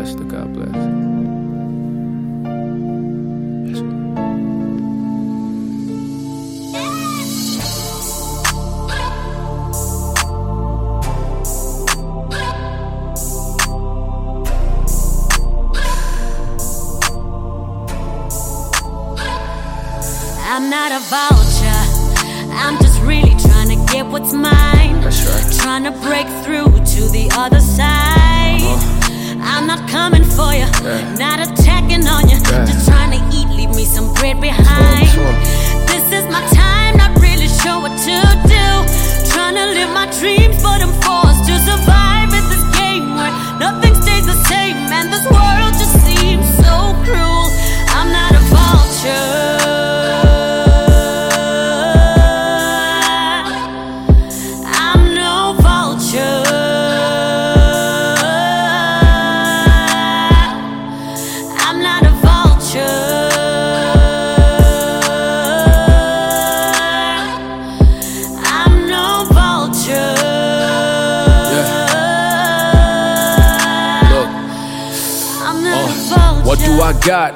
bless. The God bless. Yes, I'm not a vulture, I'm just really trying to get what's mine. that's right. Trying to break through to the other side. I'm not coming for you, not attacking on you. Just trying to eat, leave me some bread behind. This is my time, not really sure what to do. Trying to live my dreams, but I'm forced to survive in this game where nothing stays the same, and this world just seems so cruel. I'm not a vulture, what do I got?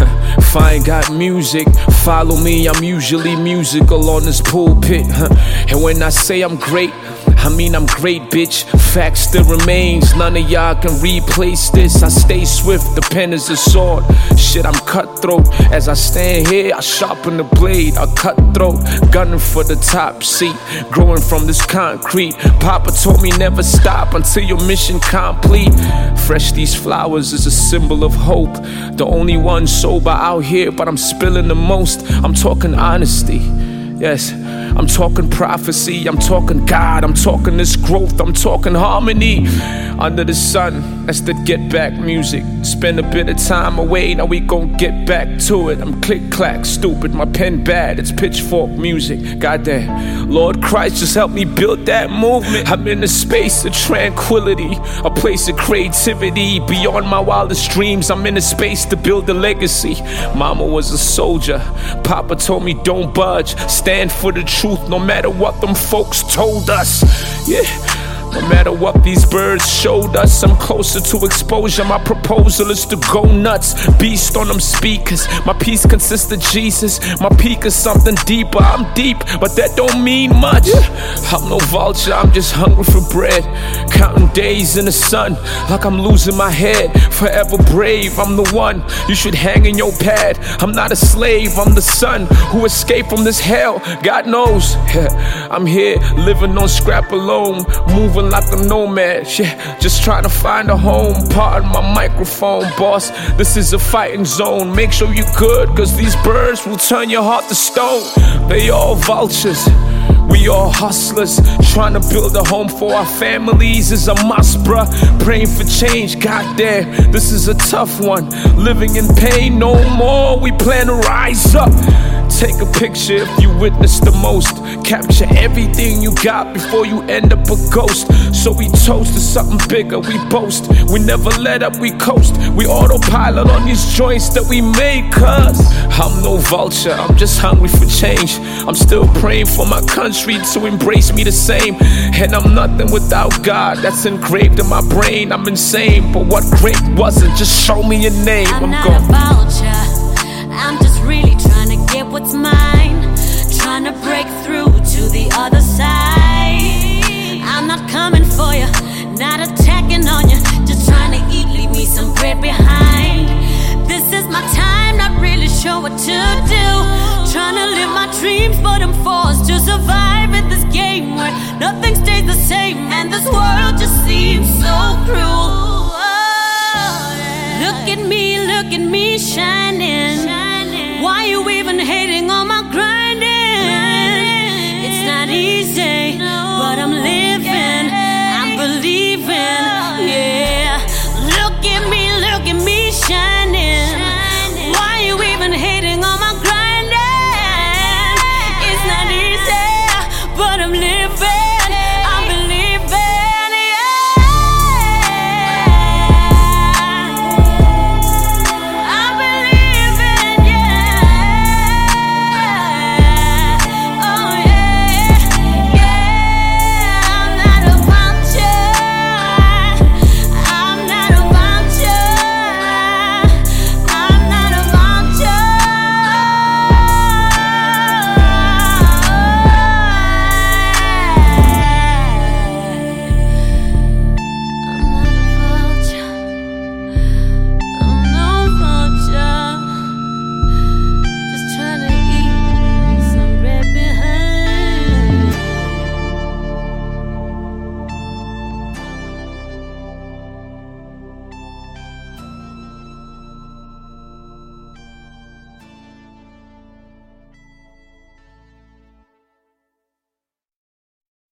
If I ain't got music, follow me, I'm usually musical on this pulpit. And when I say I'm great, I mean I'm great, bitch. Fact still remains, none of y'all can replace this. I stay swift, the pen is a sword. Shit, I'm cutthroat. As I stand here, I sharpen the blade. I cutthroat, gunning for the top seat, growing from this concrete. Papa told me never stop until your mission complete. Fresh, these flowers is a symbol of hope. The only one sober out here, but I'm spilling the most. I'm talking honesty. Yes, I'm talking prophecy, I'm talking God, I'm talking this growth, I'm talking harmony. Under the sun, that's the get back music. Spend a bit of time away, now we gon' get back to it. I'm click clack stupid, my pen bad, it's pitchfork music. Goddamn, Lord Christ, just help me build that movement. I'm in a space of tranquility, a place of creativity. Beyond my wildest dreams, I'm in a space to build a legacy. Mama was a soldier, Papa told me don't budge. Stand for the truth no matter what them folks told us. Yeah, no matter what these birds showed us. I'm closer to exposure, my proposal is to go nuts. Beast on them speakers, my peace consists of Jesus. My peak is something deeper, I'm deep, but that don't mean much. I'm no vulture, I'm just hungry for bread. Counting days in the sun, like I'm losing my head. Forever brave, I'm the one you should hang in your pad. I'm not a slave, I'm the son who escaped from this hell. God knows, I'm here, living on scrap alone, moving like a nomad, yeah, just trying to find a home. Pardon my microphone, boss, this is a fighting zone. Make sure you're good, cause these birds will turn your heart to stone. They all vultures, we all hustlers, trying to build a home for our families is a must, bruh. Praying for change, goddamn, this is a tough one. Living in pain no more, we plan to rise up. Take a picture if you witness the most. Capture everything you got before you end up a ghost. So we toast to something bigger, we boast. We never let up, we coast. We autopilot on these joints that we made, cuz I'm no vulture, I'm just hungry for change. I'm still praying for my country to embrace me the same. And I'm nothing without God, that's engraved in my brain. I'm insane, but what great wasn't, just show me your name. I'm not a vulture, I'm just really trying to get what's mine. Trying to break through to the other side. I'm not coming for you, not attacking on you. Just trying to eat, leave me some bread behind. This is my time, not really sure what to do. Trying to live my dreams, but I'm forced to survive in this game where nothing stays the same, and this world just seems so cruel. Look at me shining. Why you even hating on my grinding? It's not easy, but I'm living, I'm believing, yeah. Look at me shining. Why you even hating on my grinding? It's not easy, but I'm living.